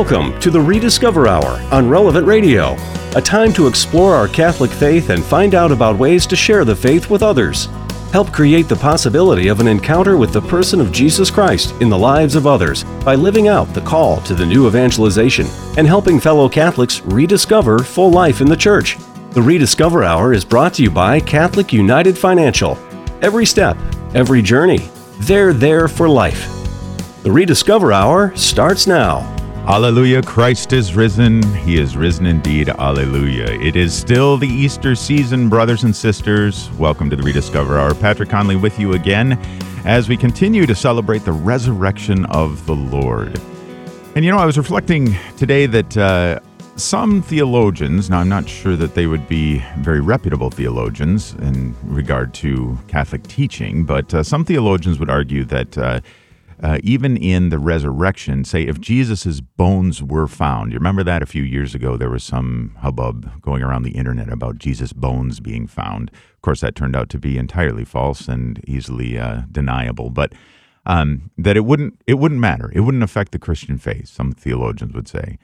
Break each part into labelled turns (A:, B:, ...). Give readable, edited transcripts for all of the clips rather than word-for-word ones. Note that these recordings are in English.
A: Welcome to the Rediscover Hour on Relevant Radio, a time to explore our Catholic faith and find out about ways to share the faith with others. Help create the possibility of an encounter with the person of Jesus Christ in the lives of others by living out the call to the new evangelization and helping fellow Catholics rediscover full life in the Church. The Rediscover Hour is brought to you by Catholic United Financial. Every step, every journey, they're there for life. The Rediscover Hour starts now.
B: Alleluia, Christ is risen. He is risen indeed. Alleluia. It is still the Easter season, brothers and sisters. Welcome to the Rediscover Hour. Patrick Conley with you again as we continue to celebrate the resurrection of the Lord. And I was reflecting today that some theologians, now I'm not sure that they would be very reputable theologians in regard to Catholic teaching, but some theologians would argue that even in the resurrection, say if Jesus' bones were found, you remember that a few years ago there was some hubbub going around the internet about Jesus' bones being found. Of course, that turned out to be entirely false and easily deniable, but that it wouldn't matter. It wouldn't affect the Christian faith, some theologians would say.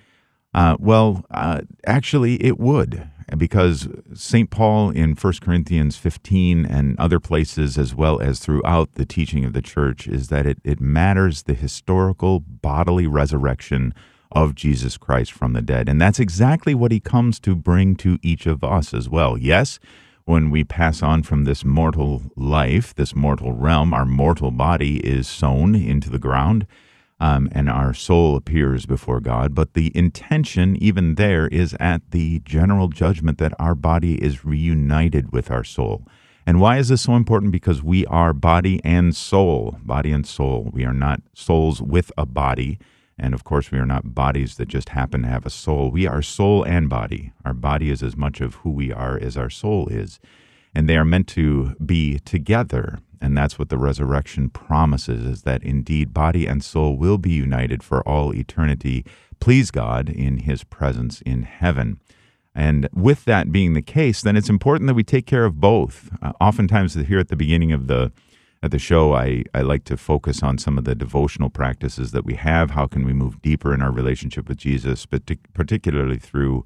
B: Actually, it would, because St. Paul in 1 Corinthians 15 and other places, as well as throughout the teaching of the Church, is that it matters the historical bodily resurrection of Jesus Christ from the dead. And that's exactly what he comes to bring to each of us as well. Yes, when we pass on from this mortal life, this mortal realm, our mortal body is sown into the ground, and our soul appears before God. But the intention, even there, is at the general judgment that our body is reunited with our soul. And why is this so important? Because we are body and soul. Body and soul. We are not souls with a body. And of course, we are not bodies that just happen to have a soul. We are soul and body. Our body is as much of who we are as our soul is. And they are meant to be together. And that's what the resurrection promises, is that indeed body and soul will be united for all eternity, please God, in his presence in heaven. And with that being the case, then it's important that we take care of both. Oftentimes here at the beginning of the show, I like to focus on some of the devotional practices that we have. How can we move deeper in our relationship with Jesus, particularly through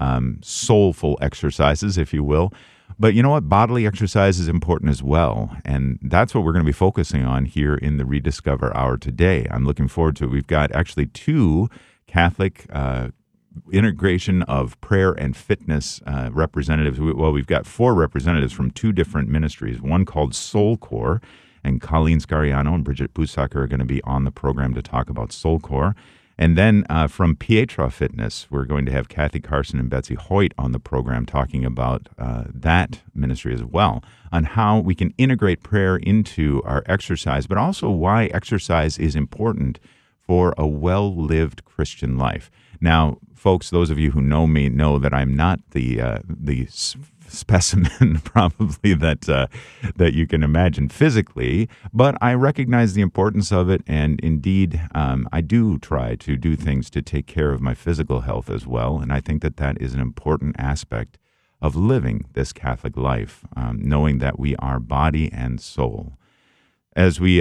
B: soulful exercises, if you will. But you know what? Bodily exercise is important as well. And that's what we're going to be focusing on here in the Rediscover Hour today. I'm looking forward to it. We've got actually two Catholic integration of prayer and fitness representatives. Well, we've got four representatives from two different ministries, one called SoulCore, and Colleen Scariano and Bridget Busacker are going to be on the program to talk about SoulCore. And then from Pietra Fitness, we're going to have Kathy Carson and Betsy Hoyt on the program talking about that ministry as well, on how we can integrate prayer into our exercise, but also why exercise is important for a well-lived Christian life. Now, folks, those of you who know me know that I'm not the specimen probably that you can imagine physically, but I recognize the importance of it, and indeed I do try to do things to take care of my physical health as well, and I think that is an important aspect of living this Catholic life, knowing that we are body and soul. As we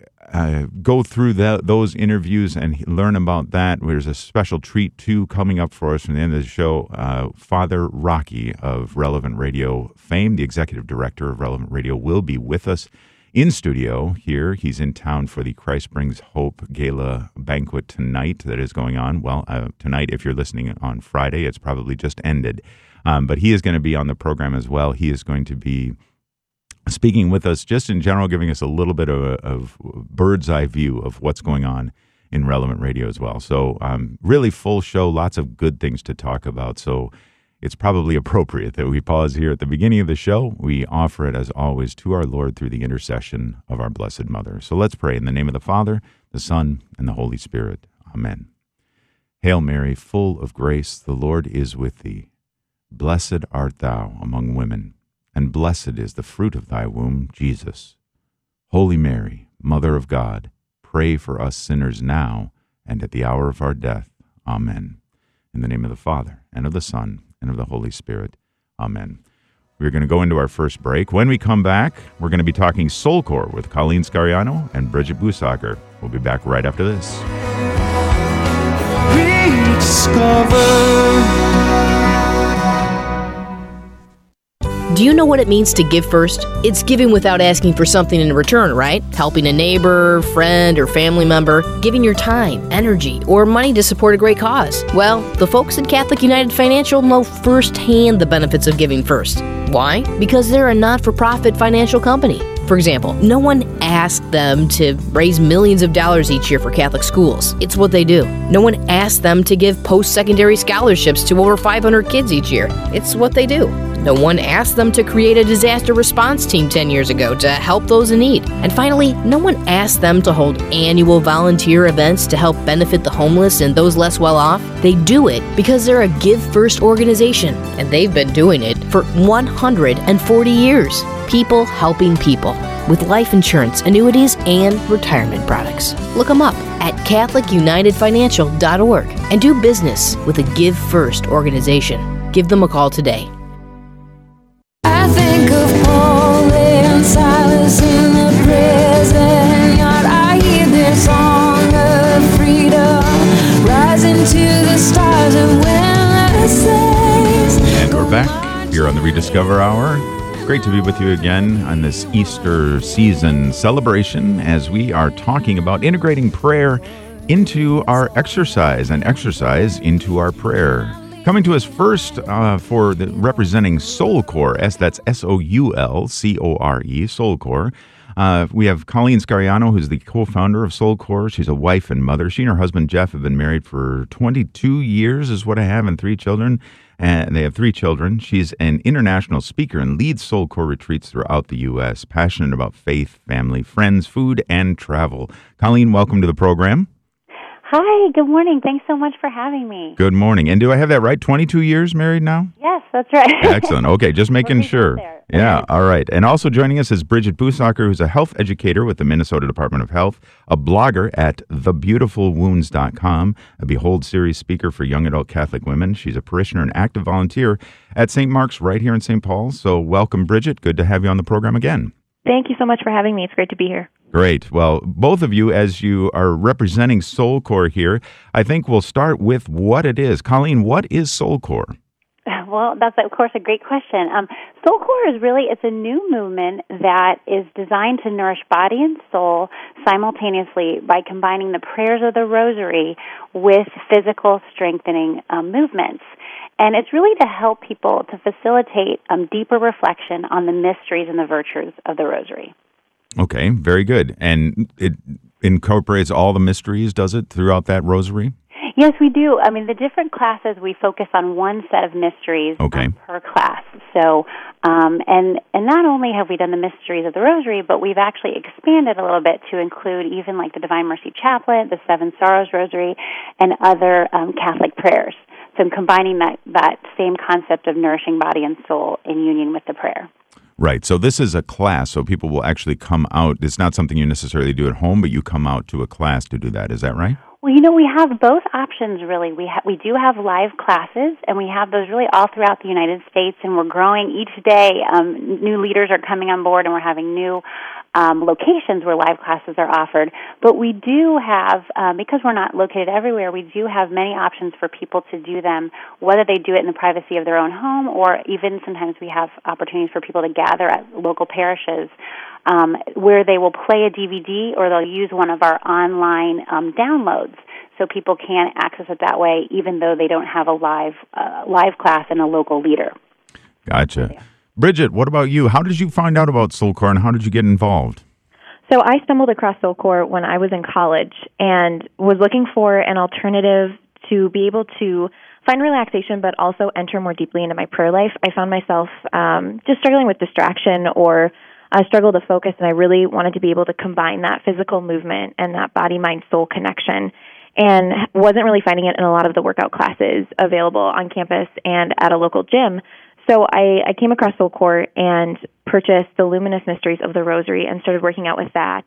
B: go through those interviews and learn about that, there's a special treat, too, coming up for us from the end of the show. Father Rocky of Relevant Radio fame, the executive director of Relevant Radio, will be with us in studio here. He's in town for the Christ Brings Hope Gala banquet tonight that is going on. Well, tonight, if you're listening on Friday, it's probably just ended. But he is going to be on the program as well. He is going to be speaking with us just in general, giving us a little bit of a bird's eye view of what's going on in Relevant Radio as well. So really full show, lots of good things to talk about. So it's probably appropriate that we pause here at the beginning of the show. We offer it, as always, to our Lord through the intercession of our Blessed Mother. So let's pray in the name of the Father, the Son, and the Holy Spirit. Amen. Hail Mary, full of grace, the Lord is with thee. Blessed art thou among women, and blessed is the fruit of thy womb, Jesus. Holy Mary, Mother of God, pray for us sinners now and at the hour of our death. Amen. In the name of the Father, and of the Son, and of the Holy Spirit. Amen. We're going to go into our first break. When we come back, we're going to be talking SoulCore with Colleen Scariano and Bridget Busacker. We'll be back right after this.
C: rediscover.
D: Do you know what it means to give first? It's giving without asking for something in return, right? Helping a neighbor, friend, or family member, giving your time, energy, or money to support a great cause. Well, the folks at Catholic United Financial know firsthand the benefits of giving first. Why? Because they're a not-for-profit financial company. For example, no one asked them to raise millions of dollars each year for Catholic schools. It's what they do. No one asked them to give post-secondary scholarships to over 500 kids each year. It's what they do. No one asked them to create a disaster response team 10 years ago to help those in need. And finally, no one asked them to hold annual volunteer events to help benefit the homeless and those less well off. They do it because they're a Give First organization, and they've been doing it for 140 years. People helping people with life insurance, annuities, and retirement products. Look them up at CatholicUnitedFinancial.org and do business with a Give First organization. Give them a call today.
E: I think of Paul and Silas in the prison yard. I hear their song of freedom rising to the stars, and when the saints.
B: And we're back here on the Rediscover Hour. Great to be with you again on this Easter season celebration as we are talking about integrating prayer into our exercise and exercise into our prayer. Coming to us first for representing Soulcore, that's Soulcore, Soulcore. We have Colleen Scariano, who's the co-founder of Soulcore. She's a wife and mother. She and her husband, Jeff, have been married for 22 years is what I have, and 3 children. And they have 3 children. She's an international speaker and leads Soulcore retreats throughout the U.S., passionate about faith, family, friends, food, and travel. Colleen, welcome to the program.
F: Hi, good morning. Thanks so much for having me.
B: Good morning. And do I have that right? 22 years married now?
F: Yes, that's right.
B: Excellent. Okay, just making sure. Yeah, all right. And also joining us is Bridget Busacker, who's a health educator with the Minnesota Department of Health, a blogger at thebeautifulwounds.com, a Behold series speaker for young adult Catholic women. She's a parishioner and active volunteer at St. Mark's right here in St. Paul. So welcome, Bridget. Good to have you on the program again.
F: Thank you so much for having me. It's great to be here.
B: Great. Well, both of you, as you are representing Soulcore here, I think we'll start with what it is. Colleen, what is Soulcore?
F: Well, that's, of course, a great question. Soulcore is it's a new movement that is designed to nourish body and soul simultaneously by combining the prayers of the Rosary with physical strengthening movements. And it's really to help people to facilitate deeper reflection on the mysteries and the virtues of the Rosary.
B: Okay, very good. And it incorporates all the mysteries, does it, throughout that Rosary?
F: Yes, we do. I mean, the different classes, we focus on one set of mysteries per class. So, and not only have we done the mysteries of the Rosary, but we've actually expanded a little bit to include even like the Divine Mercy Chaplet, the Seven Sorrows Rosary, and other Catholic prayers. So I'm combining that same concept of nourishing body and soul in union with the prayer.
B: Right. So this is a class, so people will actually come out. It's not something you necessarily do at home, but you come out to a class to do that. Is that right?
F: Well, we have both options, really. We do have live classes, and we have those really all throughout the United States, and we're growing each day. New leaders are coming on board, and we're having new locations where live classes are offered. But we do have, because we're not located everywhere, we do have many options for people to do them, whether they do it in the privacy of their own home, or even sometimes we have opportunities for people to gather at local parishes where they will play a DVD or they'll use one of our online downloads, so people can access it that way, even though they don't have a live class and a local leader.
B: Gotcha. Yeah. Bridget, what about you? How did you find out about Soulcore, and how did you get involved?
G: So I stumbled across Soulcore when I was in college and was looking for an alternative to be able to find relaxation but also enter more deeply into my prayer life. I found myself just struggling with distraction or struggle to focus, and I really wanted to be able to combine that physical movement and that body-mind-soul connection, and wasn't really finding it in a lot of the workout classes available on campus and at a local gym. So I came across Soulcore and purchased the Luminous Mysteries of the Rosary and started working out with that.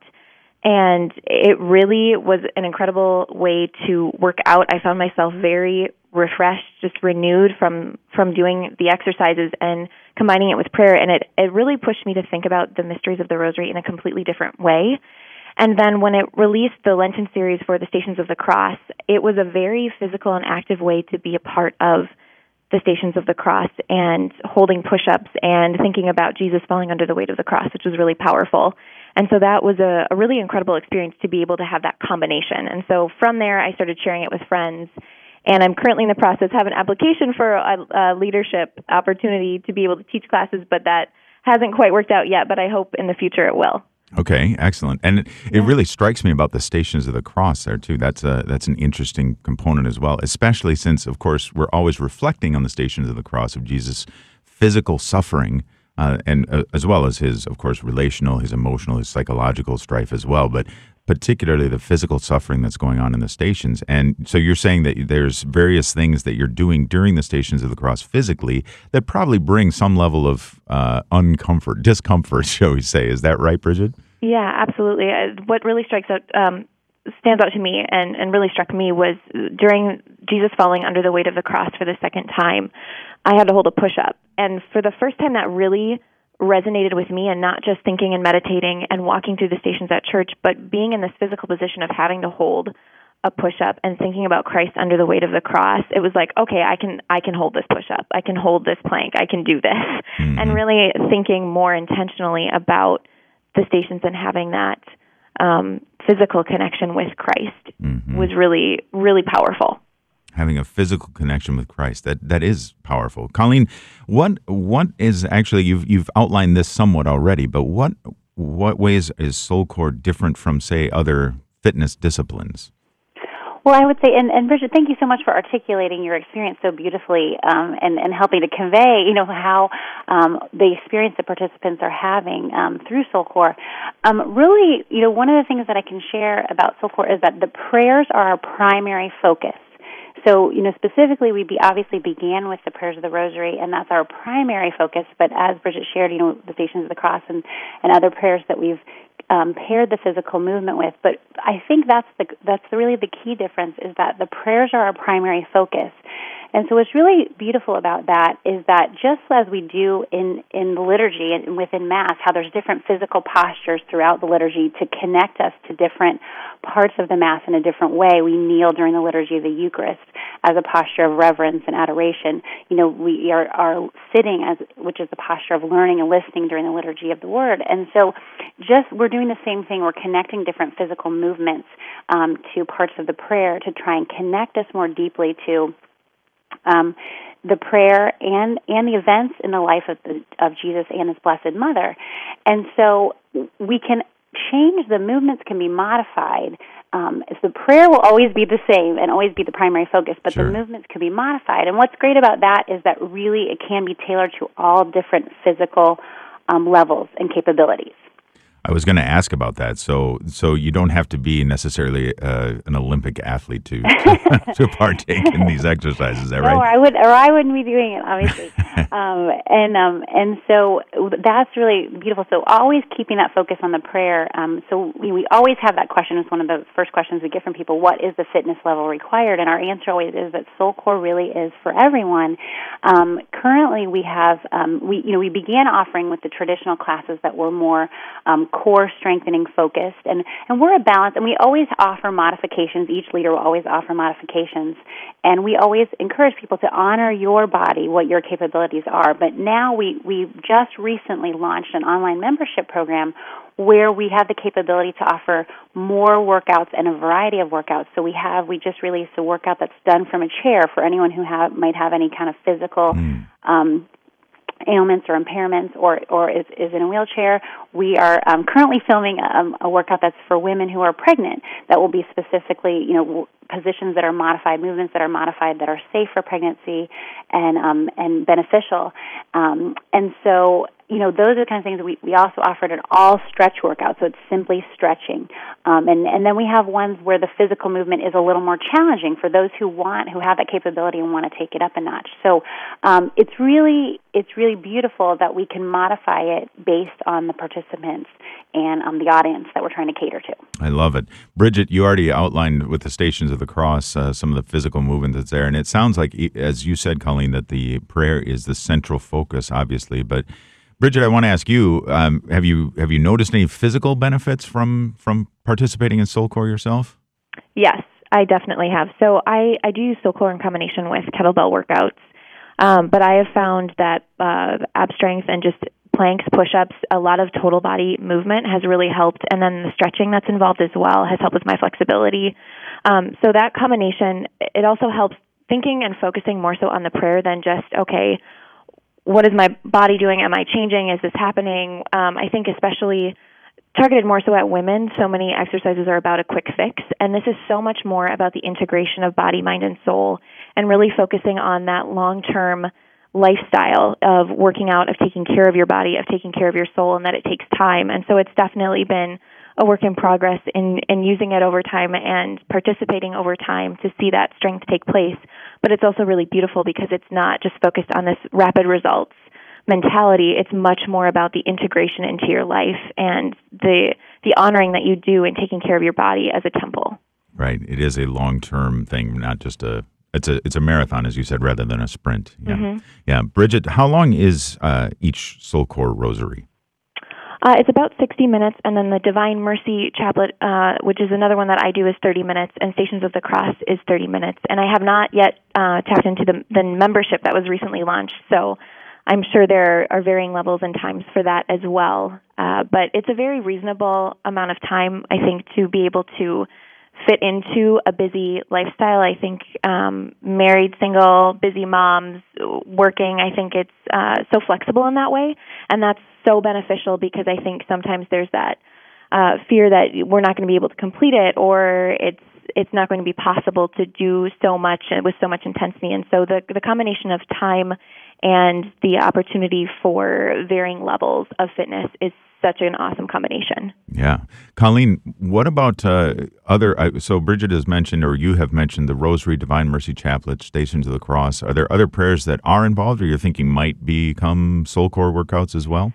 G: And it really was an incredible way to work out. I found myself very refreshed, just renewed from doing the exercises and combining it with prayer. And it really pushed me to think about the mysteries of the Rosary in a completely different way. And then when it released the Lenten series for the Stations of the Cross, it was a very physical and active way to be a part of the Stations of the Cross and holding push-ups and thinking about Jesus falling under the weight of the cross, which was really powerful. And so that was a really incredible experience to be able to have that combination. And so from there, I started sharing it with friends. And I'm currently in the process, have an application for a leadership opportunity to be able to teach classes, but that hasn't quite worked out yet, but I hope in the future it will.
B: Okay, excellent. And it really strikes me about the Stations of the Cross there, too. That's an interesting component as well, especially since, of course, we're always reflecting on the Stations of the Cross of Jesus' physical suffering, and as well as his, of course, relational, his emotional, his psychological strife as well, but particularly the physical suffering that's going on in the stations. And so you're saying that there's various things that you're doing during the Stations of the Cross physically that probably bring some level of discomfort, shall we say. Is that right, Bridget?
G: Yeah, absolutely. What really stands out to me and really struck me was during Jesus falling under the weight of the cross for the second time, I had to hold a push-up. And for the first time, that really resonated with me, and not just thinking and meditating and walking through the stations at church, but being in this physical position of having to hold a push-up and thinking about Christ under the weight of the cross. It was like, okay, I can hold this push-up. I can hold this plank. I can do this. Mm-hmm. And really thinking more intentionally about the stations and having that physical connection with Christ was really, really powerful.
B: Having a physical connection with Christ, that is powerful. Colleen, what is actually, you've outlined this somewhat already, but what ways is SoulCore different from, say, other fitness disciplines?
F: Well, I would say, and Bridget, thank you so much for articulating your experience so beautifully, and helping to convey, how the experience that participants are having through SoulCore. Really, one of the things that I can share about SoulCore is that the prayers are our primary focus. So, specifically, we obviously began with the prayers of the Rosary, and that's our primary focus. But as Bridget shared, the Stations of the Cross and other prayers that we've paired the physical movement with. But I think that's really the key difference, is that the prayers are our primary focus. And so what's really beautiful about that is that just as we do in the liturgy and within Mass, how there's different physical postures throughout the liturgy to connect us to different parts of the Mass in a different way. We kneel during the liturgy of the Eucharist as a posture of reverence and adoration. We are sitting, which is the posture of learning and listening during the liturgy of the Word. And so we're doing the same thing. We're connecting different physical movements to parts of the prayer to try and connect us more deeply to the prayer and the events in the life of Jesus and His Blessed Mother. And so we can change, the movements can be modified. The prayer will always be the same and always be the primary focus, but the movements can be modified. And what's great about that is that really it can be tailored to all different physical levels and capabilities.
B: I was going to ask about that. So you don't have to be necessarily an Olympic athlete to partake in these exercises. Is that right?
F: No, I wouldn't be doing it, obviously. And so that's really beautiful. So always keeping that focus on the prayer. So we always have that question. It's one of the first questions we get from people: what is the fitness level required? And our answer always is that SoulCore really is for everyone. Currently, we have we began offering with the traditional classes that were more core strengthening focused, and we're a balance, and we always offer modifications. Each leader will always offer modifications, and we always encourage people to honor your body, what your capabilities are. But now we just recently launched an online membership program where we have the capability to offer more workouts and a variety of workouts. So we just released a workout that's done from a chair for anyone who might have any kind of physical ailments or impairments or is in a wheelchair. We are currently filming a workout that's for women who are pregnant that will be specifically, positions that are modified, movements that are modified, that are safe for pregnancy and beneficial. And so, those are the kind of things we also offered an all-stretch workout, so it's simply stretching. And then we have ones where the physical movement is a little more challenging for those who have that capability and want to take it up a notch. So it's really beautiful that we can modify it based on the participants and the audience that we're trying to cater to.
B: I love it. Bridget, you already outlined with the Stations of the Cross some of the physical movement that's there, and it sounds like, as you said, Colleen, that the prayer is the central focus, obviously, but Bridget, I want to ask you: have you noticed any physical benefits from participating in SoulCore yourself?
G: Yes, I definitely have. So I do use SoulCore in combination with kettlebell workouts, but I have found that ab strength and just planks, push-ups, a lot of total body movement has really helped, and then the stretching that's involved as well has helped with my flexibility. So that combination, it also helps thinking and focusing more so on the prayer than just, okay, what is my body doing? Am I changing? Is this happening? I think especially targeted more so at women, so many exercises are about a quick fix, and this is so much more about the integration of body, mind, and soul, and really focusing on that long-term lifestyle of working out, of taking care of your body, of taking care of your soul, and that it takes time. And so it's definitely been a work in progress in using it over time and participating over time to see that strength take place. But it's also really beautiful because it's not just focused on this rapid results mentality. It's much more about the integration into your life and the honoring that you do in taking care of your body as a temple.
B: Right. It is a long-term thing, not just it's a marathon, as you said, rather than a sprint. Yeah.
G: Mm-hmm.
B: Yeah. Bridget, how long is each SoulCore rosary?
G: It's about 60 minutes, and then the Divine Mercy Chaplet, which is another one that I do, is 30 minutes, and Stations of the Cross is 30 minutes. And I have not yet tapped into the membership that was recently launched, so I'm sure there are varying levels and times for that as well. But it's a very reasonable amount of time, I think, to be able to fit into a busy lifestyle. I think married, single, busy moms, working, I think it's so flexible in that way. And that's so beneficial because I think sometimes there's that fear that we're not going to be able to complete it, or it's not going to be possible to do so much with so much intensity. And so the combination of time and the opportunity for varying levels of fitness is such an awesome combination.
B: Yeah. Colleen, what about so Bridget has mentioned, or you have mentioned, the Rosary, Divine Mercy Chaplet, Stations of the Cross. Are there other prayers that are involved or you're thinking might become SoulCore workouts as well?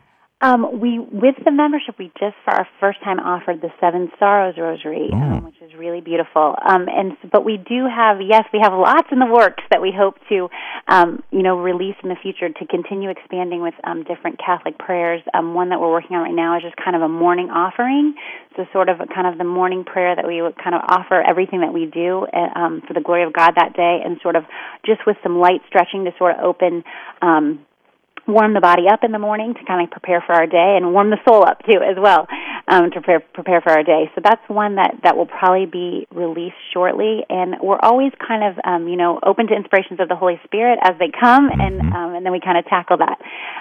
F: With the membership, we just for our first time offered the Seven Sorrows Rosary, which is really beautiful. But we do have, we have lots in the works that we hope to, release in the future to continue expanding with different Catholic prayers. One that we're working on right now is just kind of a morning offering, so sort of kind of the morning prayer that we would kind of offer everything that we do for the glory of God that day, and sort of just with some light stretching to sort of warm the body up in the morning to kind of prepare for our day, and warm the soul up too as well to prepare for our day. So that's one that will probably be released shortly, and we're always kind of open to inspirations of the Holy Spirit as they come, and then we kind of tackle that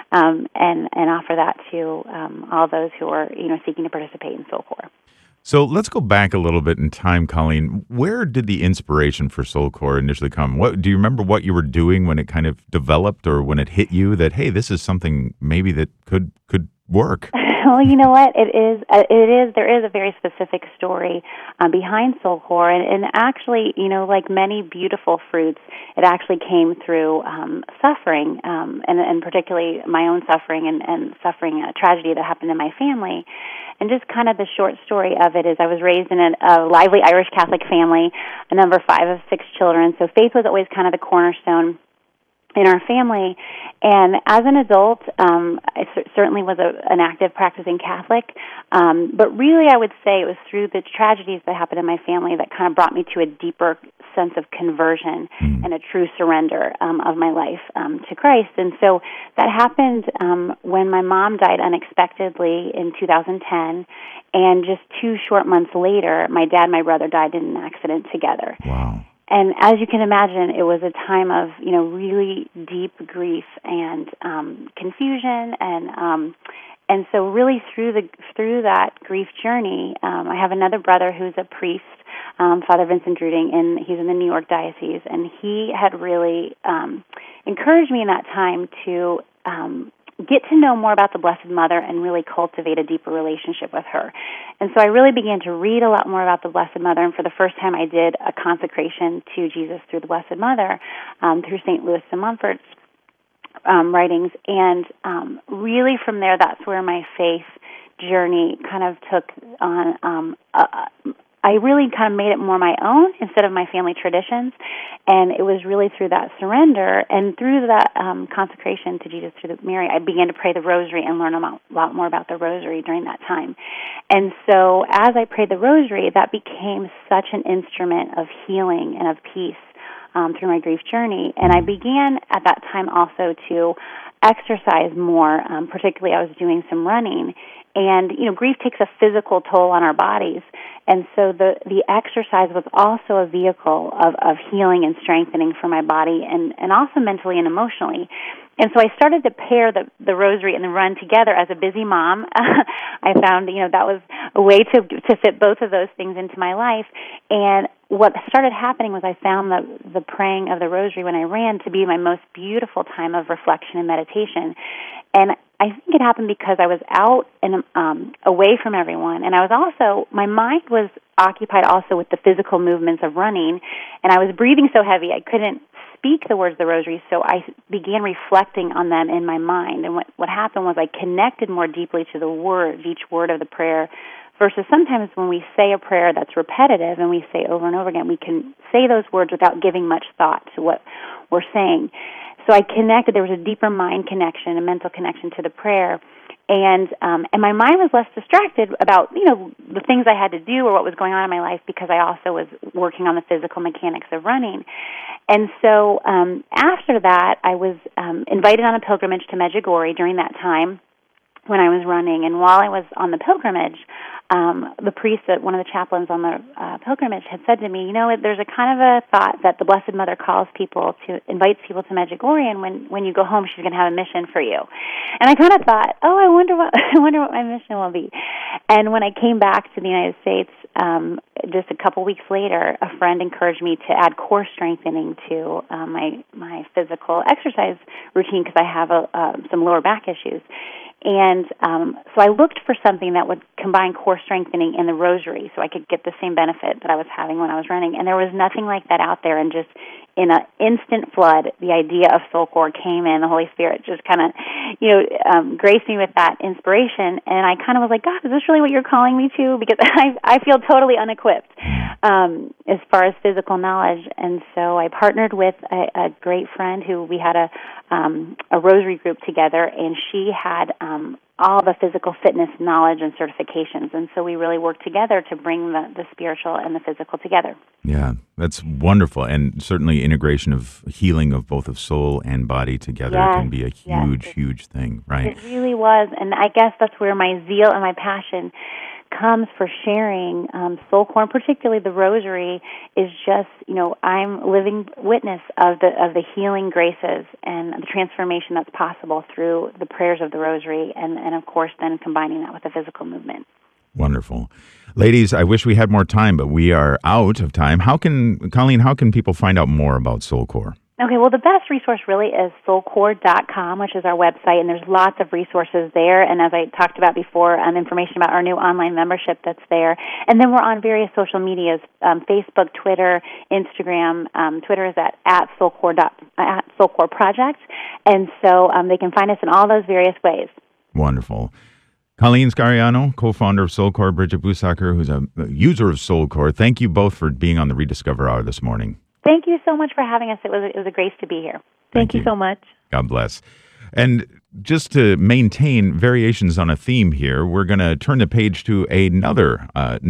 F: and offer that to all those who are seeking to participate in SoulCore.
B: So let's go back a little bit in time, Colleen. Where did the inspiration for SoulCore initially come? Do you remember what you were doing when it kind of developed, or when it hit you that, hey, this is something maybe that could work?
F: Well, you know what? It is. There is a very specific story behind SoulCore, and actually, like many beautiful fruits, it actually came through suffering, and particularly my own suffering and suffering, a tragedy that happened in my family. And just kind of the short story of it is I was raised in a lively Irish Catholic family, a number 5 of 6 children, so faith was always kind of the cornerstone in our family. And as an adult, I certainly was an active practicing Catholic, but really I would say it was through the tragedies that happened in my family that kind of brought me to a deeper sense of conversion and a true surrender of my life to Christ. And so that happened when my mom died unexpectedly in 2010, and just 2 short months later, my dad and my brother died in an accident together.
B: Wow.
F: And as you can imagine, it was a time of, really deep grief and confusion, and so really through that grief journey, I have another brother who's a priest, Father Vincent Druding, and he's in the New York Diocese, and he had really encouraged me in that time to get to know more about the Blessed Mother and really cultivate a deeper relationship with her. And so I really began to read a lot more about the Blessed Mother, and for the first time I did a consecration to Jesus through the Blessed Mother, through St. Louis de Montfort's writings. And really from there, that's where my faith journey kind of took on I really kind of made it more my own instead of my family traditions. And it was really through that surrender and through that consecration to Jesus through Mary, I began to pray the rosary and learn a lot more about the rosary during that time. And so as I prayed the rosary, that became such an instrument of healing and of peace through my grief journey. And I began at that time also to exercise more, particularly I was doing some running. And, grief takes a physical toll on our bodies. And so the exercise was also a vehicle of healing and strengthening for my body and also mentally and emotionally. And so I started to pair the rosary and the run together as a busy mom. I found, that was a way to fit both of those things into my life. And what started happening was I found the praying of the rosary when I ran to be my most beautiful time of reflection and meditation. And I think it happened because I was out and away from everyone, and I was also, my mind was occupied also with the physical movements of running, and I was breathing so heavy I couldn't speak the words of the rosary, so I began reflecting on them in my mind. And what happened was I connected more deeply to the words, each word of the prayer, versus sometimes when we say a prayer that's repetitive and we say over and over again, we can say those words without giving much thought to what we're saying. So I connected. There was a deeper mind connection, a mental connection to the prayer, and my mind was less distracted about the things I had to do or what was going on in my life because I also was working on the physical mechanics of running. And so after that, I was invited on a pilgrimage to Medjugorje during that time when I was running. And while I was on the pilgrimage, the priest, one of the chaplains on the pilgrimage, had said to me, there's a kind of a thought that the Blessed Mother invites people to Medjugorje, and when you go home, she's going to have a mission for you. And I kind of thought, I wonder what my mission will be. And when I came back to the United States, just a couple weeks later, a friend encouraged me to add core strengthening to my physical exercise routine because I have some lower back issues. And so I looked for something that would combine core strengthening and the rosary so I could get the same benefit that I was having when I was running. And there was nothing like that out there. And just in an instant flood, the idea of Soulcore came in. The Holy Spirit just kind of, graced me with that inspiration. And I kind of was like, God, is this really what you're calling me to? Because I feel totally unequipped as far as physical knowledge. And so I partnered with a great friend who we had a rosary group together, and she had all the physical fitness knowledge and certifications. And so we really worked together to bring the spiritual and the physical together.
B: Yeah, that's wonderful. And certainly integration of healing of both of soul and body together can be a huge thing, right? It
F: really was. And I guess that's where my zeal and my passion comes for sharing Soulcore, and particularly the rosary, is just, I'm living witness of the healing graces and the transformation that's possible through the prayers of the rosary, and of course then combining that with the physical movement.
B: Wonderful. Ladies, I wish we had more time, but we are out of time. Colleen, how can people find out more about Soulcore?
F: Okay, well, the best resource really is soulcore.com, which is our website, and there's lots of resources there. And as I talked about before, information about our new online membership that's there. And then we're on various social medias, Facebook, Twitter, Instagram. Twitter is at Soulcore Project. And so they can find us in all those various ways.
B: Wonderful. Colleen Scariano, co-founder of Soulcore, Bridget Busacker, who's a user of Soulcore. Thank you both for being on the Rediscover Hour this morning.
F: Thank you so much for having us. It was a grace to be here.
G: Thank you so much.
B: God bless. And just to maintain variations on a theme here, we're going to turn the page to another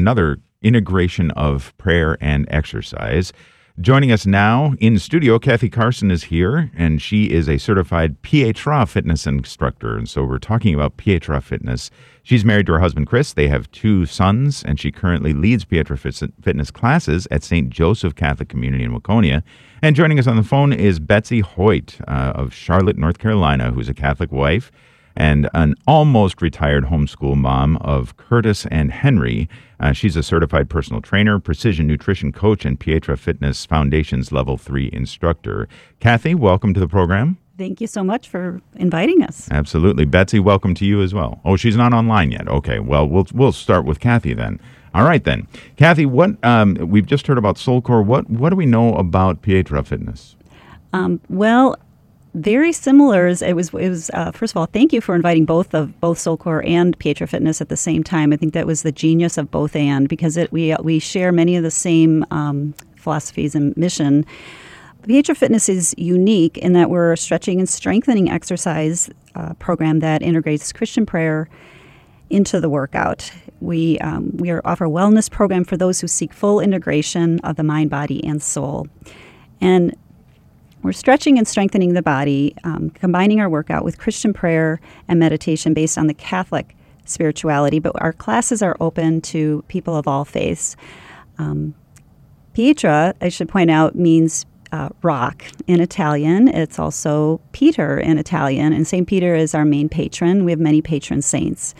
B: integration of prayer and exercise. Joining us now in studio, Kathy Carson is here, and she is a certified Pietra fitness instructor. And so we're talking about Pietra fitness. She's married to her husband, Chris. They have 2 sons, and she currently leads Pietra fitness classes at St. Joseph Catholic Community in Waconia. And joining us on the phone is Betsy Hoyt of Charlotte, North Carolina, who's a Catholic wife and an almost retired homeschool mom of Curtis and Henry. She's a certified personal trainer, precision nutrition coach, and Pietra Fitness Foundation's Level 3 instructor. Kathy, welcome to the program.
H: Thank you so much for inviting us.
B: Absolutely. Betsy, welcome to you as well. Oh, she's not online yet. Okay, well, we'll start with Kathy then. All right, then. Kathy, what we've just heard about Soulcore. What do we know about Pietra Fitness?
H: Well, very similar. It was. First of all, thank you for inviting both Soulcore and Pietro Fitness at the same time. I think that was the genius of both because we share many of the same philosophies and mission. Pietro Fitness is unique in that we're a stretching and strengthening exercise program that integrates Christian prayer into the workout. We offer a wellness program for those who seek full integration of the mind, body, and soul. And we're stretching and strengthening the body, combining our workout with Christian prayer and meditation based on the Catholic spirituality, but our classes are open to people of all faiths. Pietra, I should point out, means rock in Italian. It's also Peter in Italian, and St. Peter is our main patron. We have many patron saints.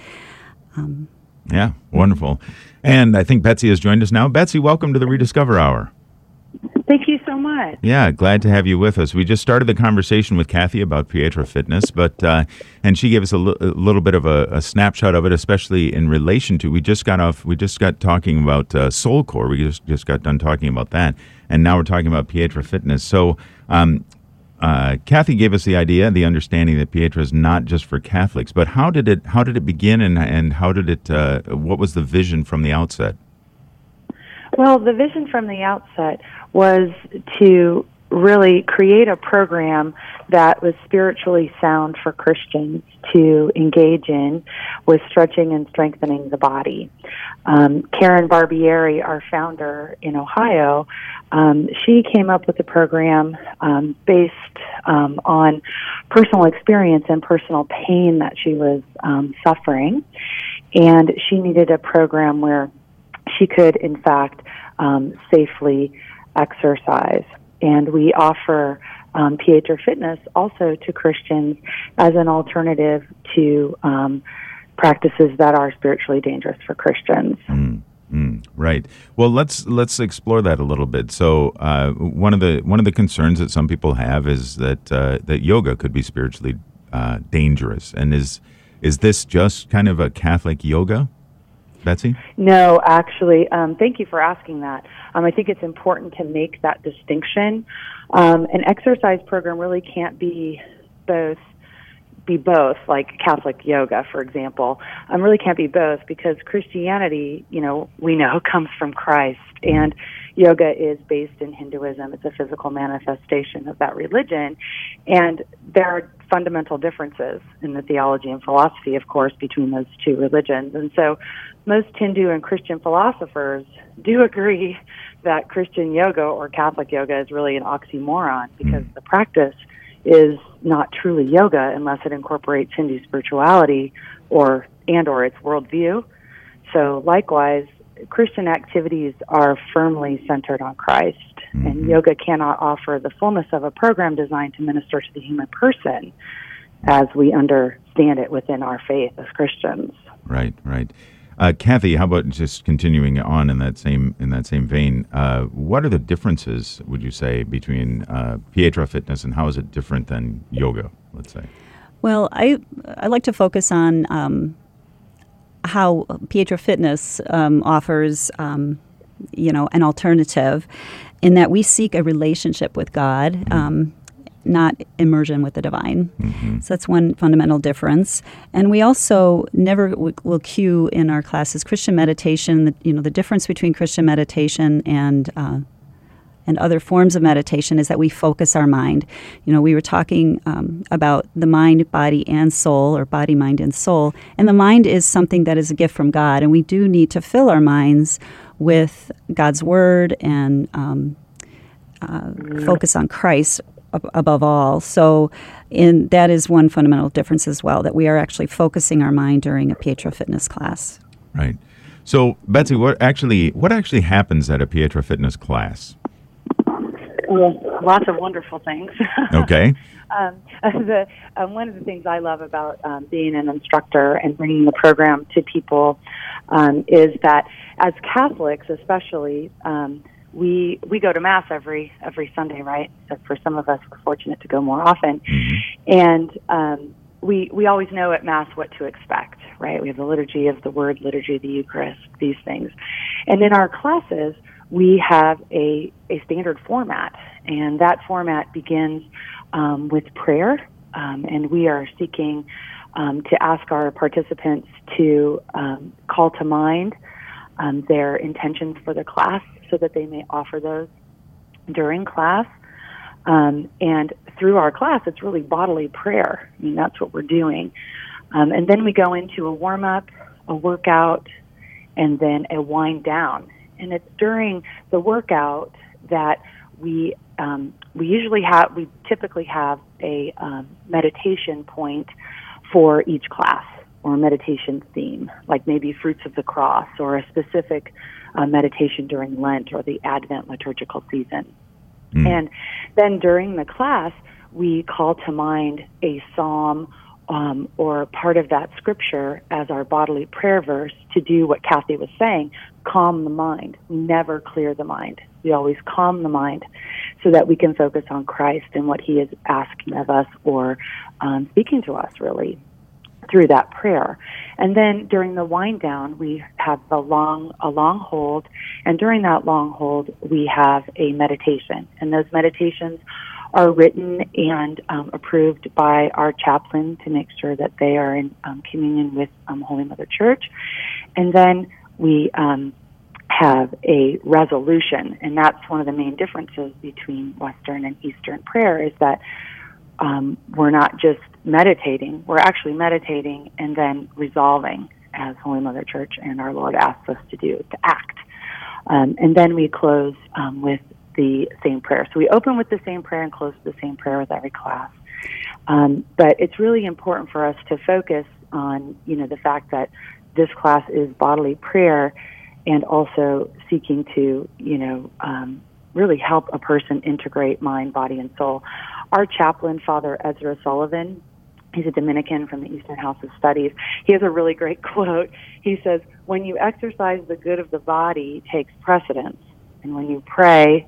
B: Yeah, wonderful. And I think Betsy has joined us now. Betsy, welcome to the Rediscover Hour.
I: Thank you so much.
B: Yeah, glad to have you with us. We just started the conversation with Kathy about Pietro Fitness, and she gave us a little bit of a snapshot of it, especially in relation to, we just got talking about Soulcore. We just got done talking about that, and now we're talking about Pietro Fitness. So Kathy gave us the idea, the understanding that Pietro is not just for Catholics, but how did it begin, and how did it? What was the vision from the outset?
I: Well, the vision from the outset was to really create a program that was spiritually sound for Christians to engage in with stretching and strengthening the body. Karen Barbieri, our founder in Ohio, she came up with a program based on personal experience and personal pain that she was suffering, and she needed a program where she could, in fact, safely exercise. And we offer Pietro Fitness also to Christians as an alternative to practices that are spiritually dangerous for Christians.
B: Right. Well, let's explore that a little bit. So, one of the concerns that some people have is that yoga could be spiritually dangerous. And is this just kind of a Catholic yoga, Betsy?
I: No, actually, thank you for asking that. I think it's important to make that distinction. An exercise program really can't be both, like Catholic yoga, for example. Really can't be both, because Christianity, we know, comes from Christ, and yoga is based in Hinduism. It's a physical manifestation of that religion, and there are fundamental differences in the theology and philosophy, of course, between those two religions. And so most Hindu and Christian philosophers do agree that Christian yoga or Catholic yoga is really an oxymoron, because the practice is not truly yoga unless it incorporates Hindu spirituality or its worldview. So likewise, Christian activities are firmly centered on Christ, and yoga cannot offer the fullness of a program designed to minister to the human person as we understand it within our faith as Christians.
B: Right. Kathy, how about just continuing on in that same vein? What are the differences, would you say, between Pietro Fitness, and how is it different than yoga, let's say?
H: Well, I like to focus on how Pietro Fitness offers, an alternative, in that we seek a relationship with God, not immersion with the divine. So that's one fundamental difference. And we also never will cue in our classes Christian meditation. The difference between Christian meditation and other forms of meditation is that we focus our mind. We were talking about the mind, body, and soul, or body, mind, and soul. And the mind is something that is a gift from God, and we do need to fill our minds with God's Word and focus on Christ above all. So that is one fundamental difference as well, that we are actually focusing our mind during a Pietro Fitness class. Right.
B: So, Betsy, what actually happens at a Pietro Fitness class?
I: Lots of wonderful things.
B: Okay.
I: One of the things I love about being an instructor and bringing the program to people is that as Catholics, especially, we go to Mass every Sunday, right? So for some of us, we're fortunate to go more often. And we always know at Mass what to expect, right? We have the liturgy of the Word, liturgy of the Eucharist, these things. And in our classes, we have a standard format, and that format begins with prayer, and we are seeking to ask our participants to call to mind their intentions for the class so that they may offer those during class. And through our class, it's really bodily prayer. I mean, that's what we're doing. And then we go into a warm-up, a workout, and then a wind down. And it's during the workout that we typically have a meditation point for each class, or a meditation theme, like maybe Fruits of the Cross, or a specific meditation during Lent or the Advent liturgical season. And then during the class, we call to mind a psalm or part of that scripture as our bodily prayer verse to do what Kathy was saying, calm the mind. We never clear the mind. We always calm the mind so that we can focus on Christ and what he is asking of us, or speaking to us, really, through that prayer. And then during the wind down, we have a long hold, and during that long hold, we have a meditation. And those meditations are written and approved by our chaplain to make sure that they are in communion with Holy Mother Church. And then we have a resolution, and that's one of the main differences between Western and Eastern prayer, is that we're not just meditating, we're actually meditating and then resolving, as Holy Mother Church and our Lord asks us to do, to act. And then we close with the same prayer. So we open with the same prayer and close with the same prayer with every class. But it's really important for us to focus on, the fact that this class is bodily prayer, and also seeking to, really help a person integrate mind, body, and soul. Our chaplain, Father Ezra Sullivan, he's a Dominican from the Eastern House of Studies. He has a really great quote. He says, "When you exercise, the good of the body takes precedence, and when you pray,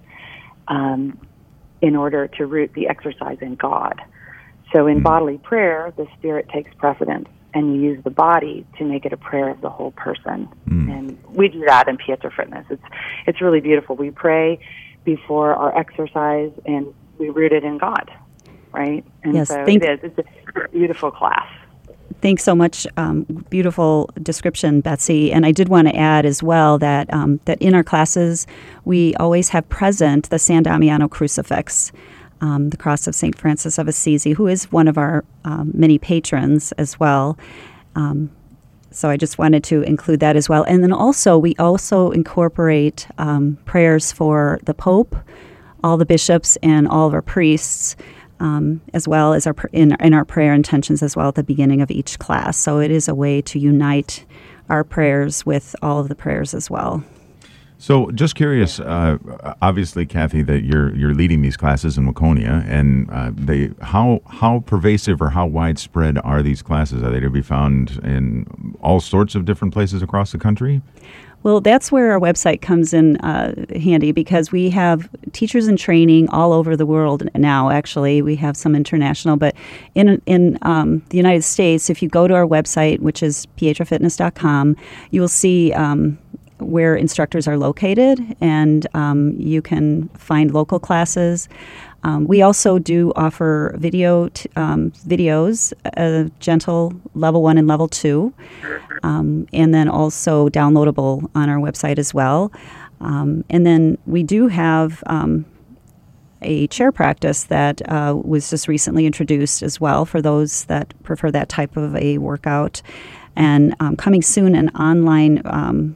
I: in order to root the exercise in God." So in bodily prayer, the spirit takes precedence, and you use the body to make it a prayer of the whole person. And we do that in Pietra Fitness. It's really beautiful. We pray before our exercise, and we root it in God, right? And
H: yes,
I: so it is. It's a beautiful class.
H: Thanks so much. Beautiful description, Betsy. And I did want to add as well that that in our classes, we always have present the San Damiano crucifix, the cross of St. Francis of Assisi, who is one of our many patrons as well. So I just wanted to include that as well. And then also, we also incorporate prayers for the Pope, all the bishops, and all of our priests, as well as in our prayer intentions as well at the beginning of each class. So it is a way to unite our prayers with all of the prayers as well.
B: So, just curious. Obviously, Kathy, that you're leading these classes in Waconia, and how pervasive or how widespread are these classes? Are they to be found in all sorts of different places across the country?
H: Well, that's where our website comes in handy, because we have teachers in training all over the world now. Actually, we have some international, but in the United States, if you go to our website, which is pietrafitness.com, you will see where instructors are located, and you can find local classes. We also do offer videos, Gentle Level 1 and Level 2, and then also downloadable on our website as well. And then we do have a chair practice that was just recently introduced as well for those that prefer that type of a workout. And coming soon, an online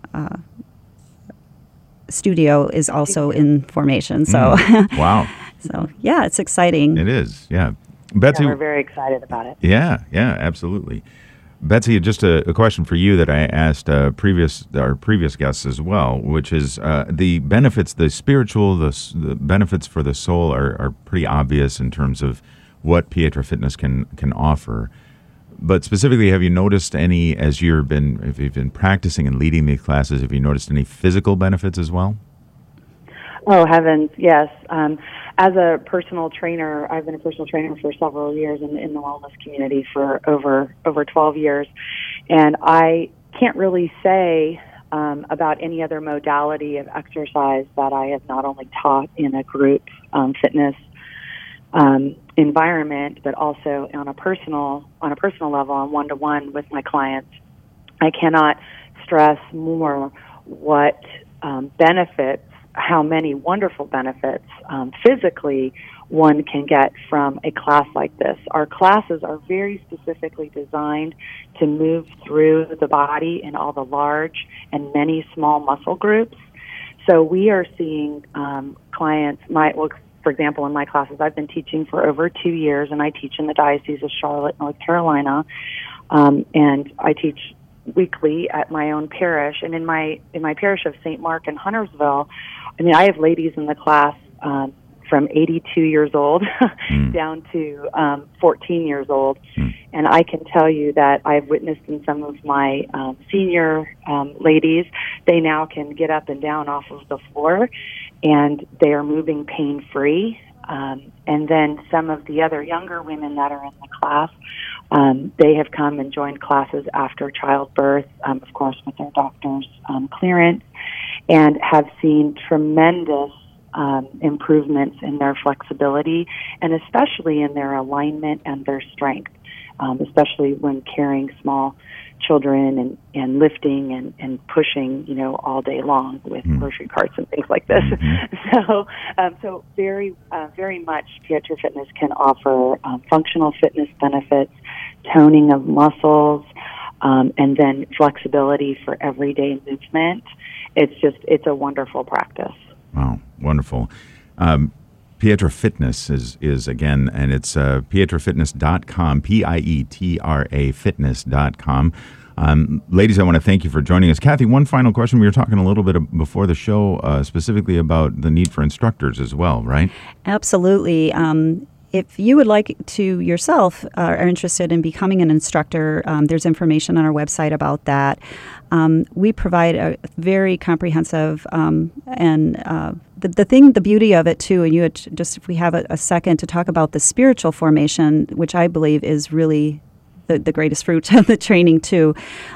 H: studio is also in formation. So
B: wow.
H: So yeah, it's exciting.
B: It is, yeah. Betsy,
I: we're very excited about it.
B: Yeah, absolutely. Betsy, just a question for you that I asked our previous guests as well, which is the benefits, the spiritual, the benefits for the soul are pretty obvious in terms of what Pietra Fitness can offer. But specifically, have you noticed any, if you've been practicing and leading these classes, have you noticed any physical benefits as well?
I: Oh, heavens, yes. As a personal trainer, I've been a personal trainer for several years in the wellness community for over 12 years. And I can't really say about any other modality of exercise that I have not only taught in a group fitness environment, but also on a personal level, on one-to-one with my clients. I cannot stress more what benefits, how many wonderful benefits physically one can get from a class like this. Our classes are very specifically designed to move through the body in all the large and many small muscle groups. So we are seeing clients, for example, in my classes, I've been teaching for over 2 years, and I teach in the Diocese of Charlotte, North Carolina, and I teach weekly at my own parish. And in my parish of St. Mark in Huntersville, I mean, I have ladies in the class from 82 years old down to 14 years old. And I can tell you that I've witnessed in some of my senior ladies, they now can get up and down off of the floor, and they are moving pain-free. And then some of the other younger women that are in the class, they have come and joined classes after childbirth, of course, with their doctor's clearance, and have seen tremendous improvements in their flexibility, and especially in their alignment and their strength, especially when carrying small children and lifting and pushing, all day long with grocery carts and things like this. So very much Pietro Fitness can offer functional fitness benefits, toning of muscles, and then flexibility for everyday movement. It's a wonderful practice.
B: Wow, wonderful. Pietra Fitness is again, and it's pietrafitness.com, Pietra fitness.com. Ladies, I want to thank you for joining us. Kathy, one final question. We were talking a little bit before the show specifically about the need for instructors as well, right?
H: Absolutely. If you would like to yourself are interested in becoming an instructor, there's information on our website about that. We provide a very comprehensive the beauty of it too, and you had just, if we have a second to talk about the spiritual formation, which I believe is really the greatest fruit of the training too.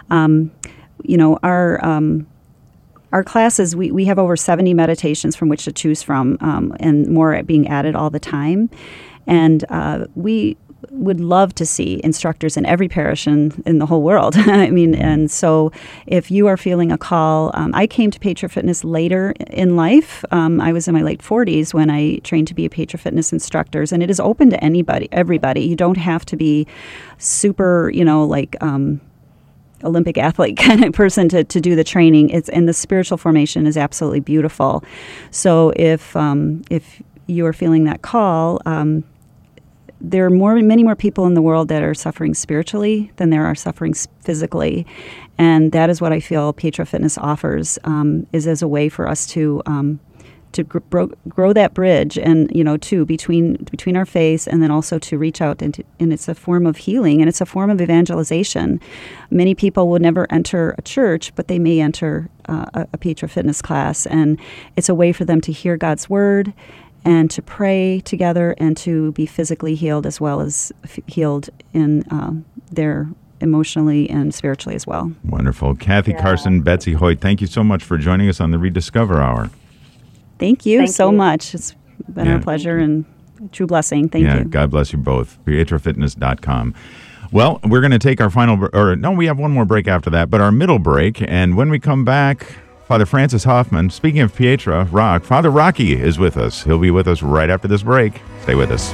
H: Our classes, we have over 70 meditations from which to choose from, and more being added all the time. And we would love to see instructors in every parish in the whole world. I mean, and so if you are feeling a call, I came to Pietra Fitness later in life. I was in my late 40s when I trained to be a Pietra Fitness instructor, and it is open to everybody. You don't have to be super, Olympic athlete kind of person to do the training. And the spiritual formation is absolutely beautiful. So if you're feeling that call, there are many more people in the world that are suffering spiritually than there are suffering physically, and that is what I feel Pietra Fitness offers, is as a way for us to grow that bridge, and between our faith, and then also to reach out, and it's a form of healing, and it's a form of evangelization. Many people would never enter a church, but they may enter a Pietra Fitness class, and it's a way for them to hear God's word and to pray together and to be physically healed as well as healed in their emotionally and spiritually as well.
B: Wonderful. Kathy Carson, Betsy Hoyt, thank you so much for joining us on the Rediscover Hour.
H: Thank you so much. It's been our pleasure and a true blessing. Thank you.
B: God bless you both. pietrafitness.com. Well, we're going to take our we have one more break after that, but our middle break, and when we come back, Father Francis Hoffman, speaking of Pietra, Father Rocky is with us. He'll be with us right after this break. Stay with us.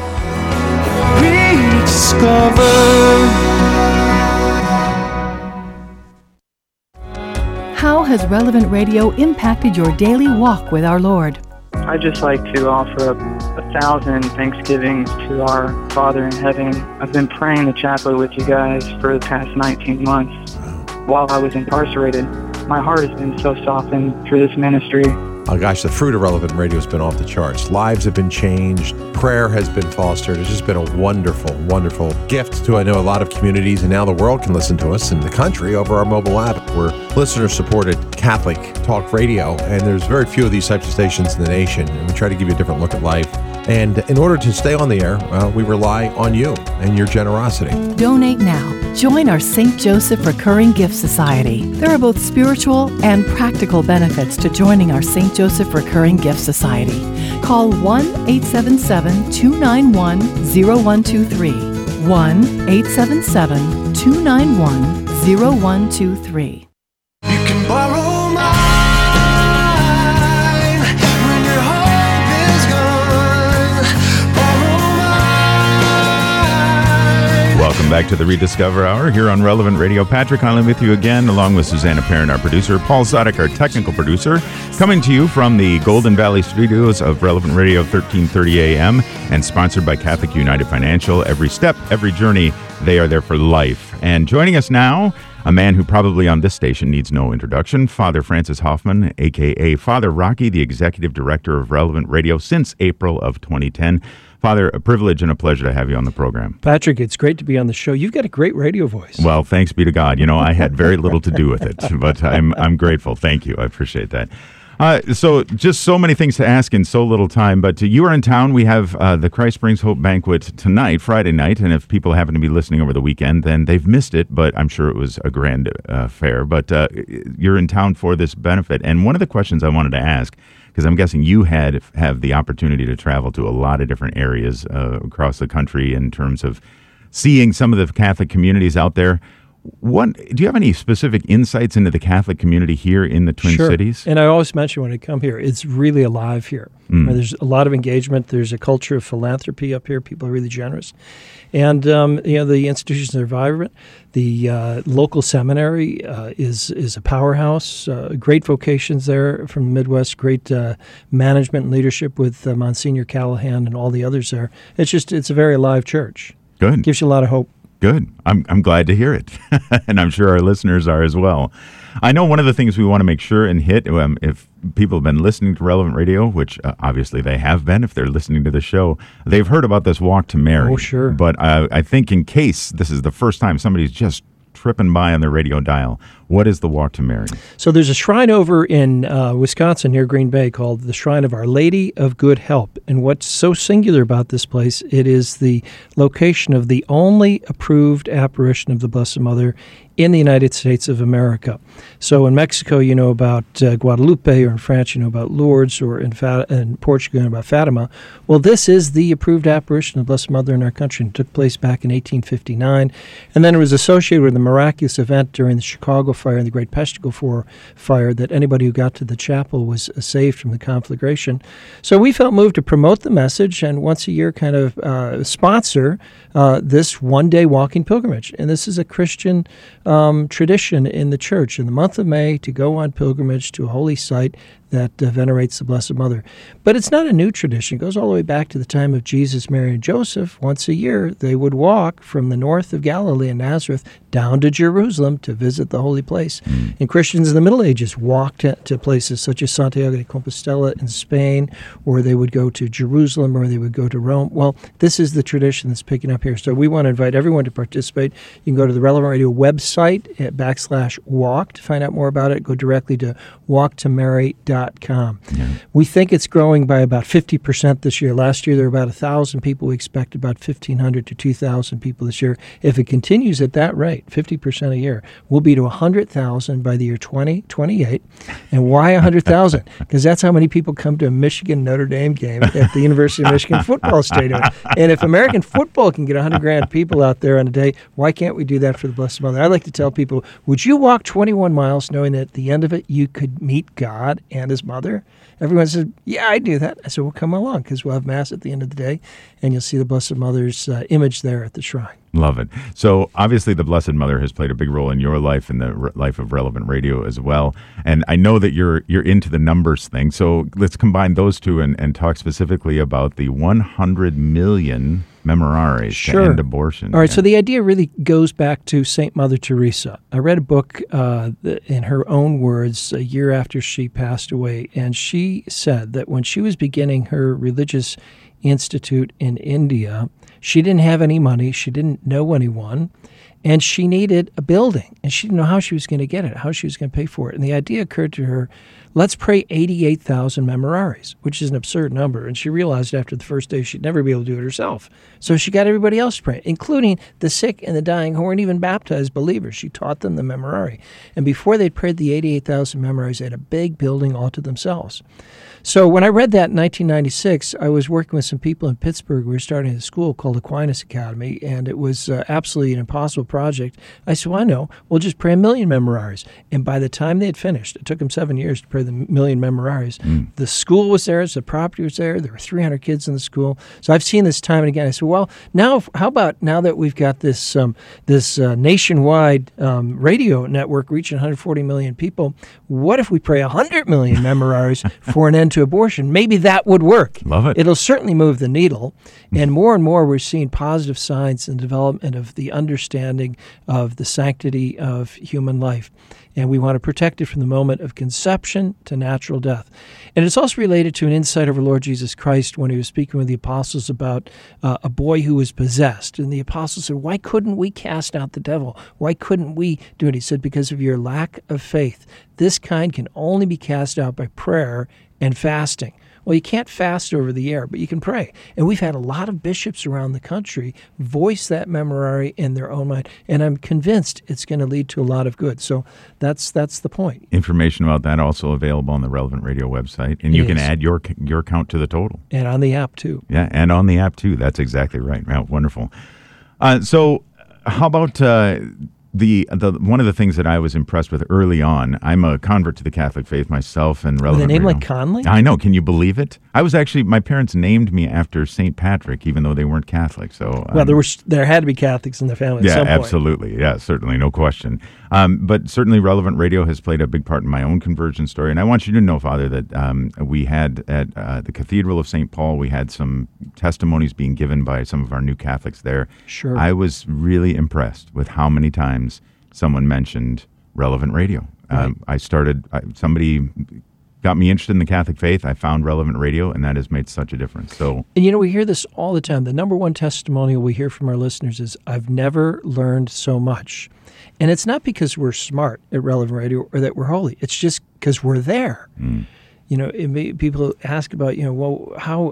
C: Rediscover.
J: How has Relevant Radio impacted your daily walk with our Lord?
K: I'd just like to offer up 1,000 thanksgivings to our Father in heaven. I've been praying the chaplet with you guys for the past 19 months while I was incarcerated. My heart has been so softened through this ministry.
L: Oh gosh, the fruit of Relevant Radio has been off the charts. Lives have been changed. Prayer has been fostered. It's just been a wonderful, wonderful gift to, I know, a lot of communities, and now the world can listen to us in the country over our mobile app. We're listener-supported Catholic talk radio, and there's very few of these types of stations in the nation, and we try to give you a different look at life. And in order to stay on the air, we rely on you and your generosity.
J: Donate now. Join our St. Joseph Recurring Gift Society. There are both spiritual and practical benefits to joining our St. Joseph Recurring Gift Society. Call 1-877-291-0123. 1-877-291-0123.
C: You can borrow mine when your hope is gone. Borrow mine.
B: Welcome back to the Rediscover Hour here on Relevant Radio. Patrick Conlon with you again, along with Susanna Perrin, our producer, Paul Sadek, our technical producer, coming to you from the Golden Valley studios of Relevant Radio, 1330 AM, and sponsored by Catholic United Financial. Every step, every journey, they are there for life. And joining us now, a man who probably on this station needs no introduction, Father Francis Hoffman, a.k.a. Father Rocky, the Executive Director of Relevant Radio since April of 2010. Father, a privilege and a pleasure to have you on the program.
M: Patrick, it's great to be on the show. You've got a great radio voice.
B: Well, thanks be to God. You know, I had very little to do with it, but I'm grateful. Thank you. I appreciate that. So just so many things to ask in so little time, but you are in town. We have the Christ Brings Hope Banquet tonight, Friday night, and if people happen to be listening over the weekend, then they've missed it, but I'm sure it was a grand affair. But you're in town for this benefit, and one of the questions I wanted to ask, because I'm guessing you have the opportunity to travel to a lot of different areas across the country in terms of seeing some of the Catholic communities out there. Do you have any specific insights into the Catholic community here in the Twin Cities?
M: And I always mention when I come here, it's really alive here. There's a lot of engagement. There's a culture of philanthropy up here. People are really generous. And, the institutions are vibrant. The local seminary is a powerhouse. Great vocations there from the Midwest. Great management and leadership with Monsignor Callahan and all the others there. It's a very alive church.
B: Good.
M: Gives you a lot of hope.
B: Good. I'm glad to hear it. And I'm sure our listeners are as well. I know one of the things we want to make sure and hit, if people have been listening to Relevant Radio, which obviously they have been, if they're listening to the show, they've heard about this Walk to Mary.
M: Oh, sure.
B: But I think in case this is the first time somebody's just tripping by on their radio dial, what is the Walk to Mary?
M: So there's a shrine over in Wisconsin near Green Bay called the Shrine of Our Lady of Good Help. And what's so singular about this place, it is the location of the only approved apparition of the Blessed Mother in the United States of America. So in Mexico, you know about Guadalupe, or in France, you know about Lourdes, or in Portugal, you know about Fatima. Well, this is the approved apparition of the Blessed Mother in our country. It took place back in 1859, and then it was associated with a miraculous event during the Chicago fire and the Great Peshtigo fire that anybody who got to the chapel was saved from the conflagration. So we felt moved to promote the message and once a year kind of sponsor this one-day walking pilgrimage. And this is a Christian tradition in the church in the month of May to go on pilgrimage to a holy site that venerates the Blessed Mother. But it's not a new tradition. It goes all the way back to the time of Jesus, Mary, and Joseph. Once a year, they would walk from the north of Galilee and Nazareth down to Jerusalem to visit the holy place. And Christians in the Middle Ages walked to places such as Santiago de Compostela in Spain, or they would go to Jerusalem, or they would go to Rome. Well, this is the tradition that's picking up here. So we want to invite everyone to participate. You can go to the Relevant Radio website at /walk to find out more about it. Go directly to walktomary.com. Yeah. We think it's growing by about 50% this year. Last year there were about 1,000 people. We expect about 1,500 to 2,000 people this year. If it continues at that rate, 50% a year, we'll be to 100,000 by the year 2028. And why 100,000? Because that's how many people come to a Michigan-Notre Dame game at the University of Michigan football stadium. And if American football can get 100,000 people out there on a day, why can't we do that for the Blessed Mother? I like to tell people, would you walk 21 miles knowing that at the end of it you could meet God and His Mother? Everyone says, yeah, I do that. I said, well, come along, because we'll have Mass at the end of the day, and you'll see the Blessed Mother's image there at the shrine.
B: Love it. So obviously the Blessed Mother has played a big role in your life and the life of Relevant Radio as well. And I know that you're into the numbers thing. So let's combine those two and talk specifically about the 100 million memoraries to end abortion.
M: All right, so the idea really goes back to St. Mother Teresa. I read a book in her own words a year after she passed away, and she said that when she was beginning her religious institute in India, she didn't have any money, she didn't know anyone, and she needed a building, and she didn't know how she was going to get it, how she was going to pay for it. And the idea occurred to her, let's pray 88,000 memoraries, which is an absurd number. And she realized after the first day she'd never be able to do it herself. So she got everybody else to pray, including the sick and the dying who weren't even baptized believers. She taught them the memorare. And before they'd prayed the 88,000 memoraries, they had a big building all to themselves. So when I read that in 1996, I was working with some people in Pittsburgh. We were starting a school called Aquinas Academy, and it was absolutely an impossible project. I said, well, I know. We'll just pray 1,000,000 memoraries. And by the time they had finished, it took them 7 years to pray the 1,000,000 memoraries. The school was there. The property was there. There were 300 kids in the school. So I've seen this time and again. I said, well, now how about now that we've got this nationwide radio network reaching 140 million people, what if we pray 100 million memoraries for an end to abortion? Maybe that would work.
B: Love it.
M: It'll certainly move the needle. And more we're seeing positive signs in development of the understanding of the sanctity of human life. And we want to protect it from the moment of conception to natural death. And it's also related to an insight of our Lord Jesus Christ when he was speaking with the apostles about a boy who was possessed. And the apostles said, why couldn't we cast out the devil? Why couldn't we do it? He said, because of your lack of faith. This kind can only be cast out by prayer and fasting. Well, you can't fast over the air, but you can pray. And we've had a lot of bishops around the country voice that memorare in their own mind, and I'm convinced it's going to lead to a lot of good. So that's the point.
B: Information about that also available on the Relevant Radio website, and you can add your count to the total.
M: And on the app, too.
B: Yeah, and on the app, too. That's exactly right. Wow, wonderful. So how about... The one of the things that I was impressed with early on, I'm a convert to the Catholic faith myself, and Relevant
M: with a name
B: Radio.
M: like Conley?
B: I know. Can you believe it? I was actually, my parents named me after St. Patrick, even though they weren't Catholic. So
M: well, there had to be Catholics in the family.
B: Yeah,
M: at some point.
B: Absolutely. Yeah, certainly, no question. But certainly, Relevant Radio has played a big part in my own conversion story. And I want you to know, Father, that we had at the Cathedral of St. Paul, we had some testimonies being given by some of our new Catholics there.
M: Sure.
B: I was really impressed with how many times someone mentioned Relevant Radio.
M: Right.
B: Somebody got me interested in the Catholic faith. I found Relevant Radio, and that has made such a difference. So,
M: and we hear this all the time. The number one testimonial we hear from our listeners is, I've never learned so much. And it's not because we're smart at Relevant Radio or that we're holy. It's just because we're there. People ask about, well, how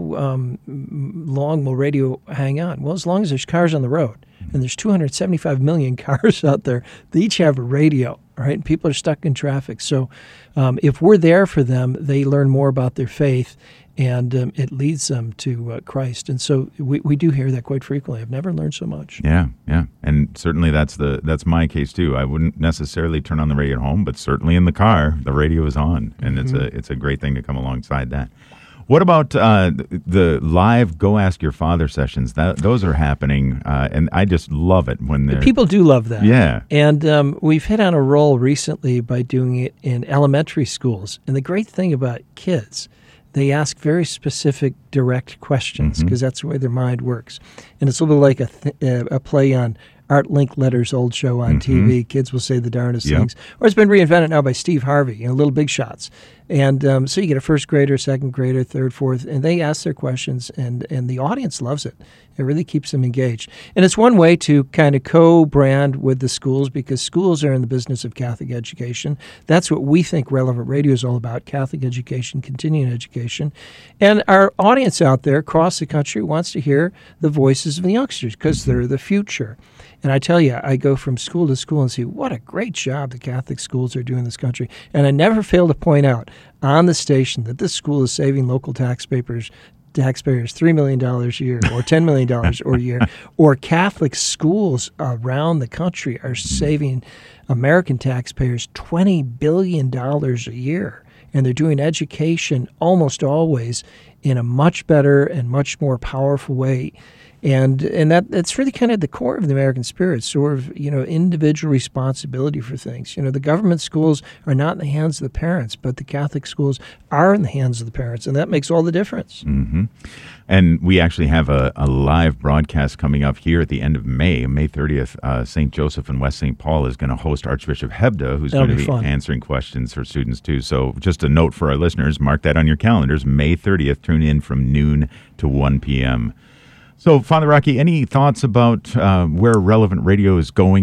M: long will radio hang on? Well, as long as there's cars on the road. And there's 275 million cars out there. They each have a radio, right? And people are stuck in traffic. So if we're there for them, they learn more about their faith, and it leads them to Christ. And so we do hear that quite frequently. I've never learned so much.
B: Yeah. And certainly that's my case too. I wouldn't necessarily turn on the radio at home, but certainly in the car, the radio is on. And it's a great thing to come alongside that. What about the live Go Ask Your Father sessions? Those are happening, and I just love it when they're...
M: People do love that.
B: Yeah.
M: And we've hit on a roll recently by doing it in elementary schools. And the great thing about kids, they ask very specific, direct questions because that's the way their mind works. And it's a little like a play on Art Linkletter's old show on TV. Kids will say the darndest things. Or it's been reinvented now by Steve Harvey, Little Big Shots. And so you get a first grader, second grader, third, fourth, and they ask their questions, and the audience loves it. It really keeps them engaged. And it's one way to kind of co-brand with the schools, because schools are in the business of Catholic education. That's what we think Relevant Radio is all about, Catholic education, continuing education. And our audience out there across the country wants to hear the voices of the youngsters because they're the future. And I tell you, I go from school to school and see what a great job the Catholic schools are doing in this country. And I never fail to point out on the station that this school is saving local taxpayers $3 million a year or $10 million a year, or Catholic schools around the country are saving American taxpayers $20 billion a year. And they're doing education almost always in a much better and much more powerful way. And that's really kind of the core of the American spirit, sort of, individual responsibility for things. The government schools are not in the hands of the parents, but the Catholic schools are in the hands of the parents, and that makes all the difference.
B: Mm-hmm. And we actually have a live broadcast coming up here at the end of May 30th. St. Joseph and West St. Paul is going to host Archbishop Hebda, who's going to be answering questions for students too. So just a note for our listeners, mark that on your calendars, May 30th, tune in from noon to 1 p.m. So, Father Rocky, any thoughts about where Relevant Radio is going?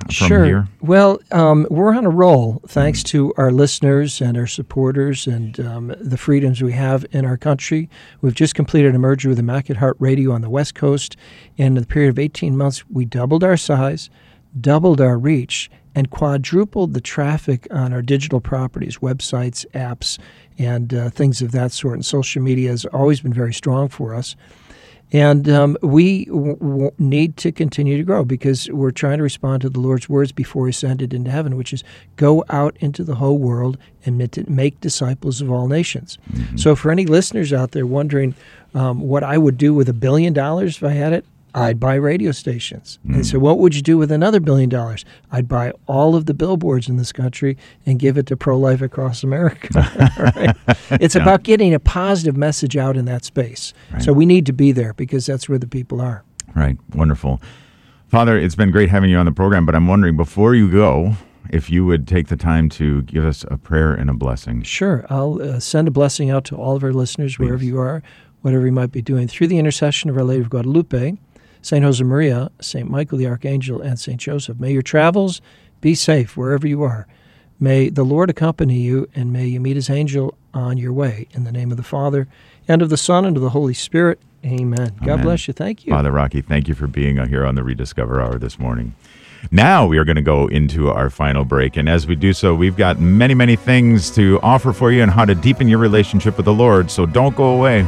M: Sure.
B: here?
M: Well, we're on a roll thanks to our listeners and our supporters and the freedoms we have in our country. We've just completed a merger with Immaculate Heart Radio on the West Coast. In the period of 18 months, we doubled our size, doubled our reach, and quadrupled the traffic on our digital properties, websites, apps, and things of that sort. And social media has always been very strong for us. And we need to continue to grow because we're trying to respond to the Lord's words before He ascended into heaven, which is go out into the whole world and make disciples of all nations. Mm-hmm. So for any listeners out there wondering what I would do with $1 billion if I had it, I'd buy radio stations. Mm. And so what would you do with another $1 billion? I'd buy all of the billboards in this country and give it to pro-life across America. Right? It's about getting a positive message out in that space. Right. So we need to be there because that's where the people are.
B: Right. Wonderful. Father, it's been great having you on the program, but I'm wondering, before you go, if you would take the time to give us a prayer and a blessing.
M: Sure. I'll send a blessing out to all of our listeners, wherever you are, whatever you might be doing, through the intercession of Our Lady of Guadalupe, St. Josemaria, St. Michael the Archangel, and St. Joseph. May your travels be safe wherever you are. May the Lord accompany you, and may you meet His angel on your way. In the name of the Father, and of the Son, and of the Holy Spirit. Amen. God bless you. Thank you.
B: Father Rocky, thank you for being here on the Rediscover Hour this morning. Now we are going to go into our final break, and as we do so, we've got many, many things to offer for you on how to deepen your relationship with the Lord, so don't go away.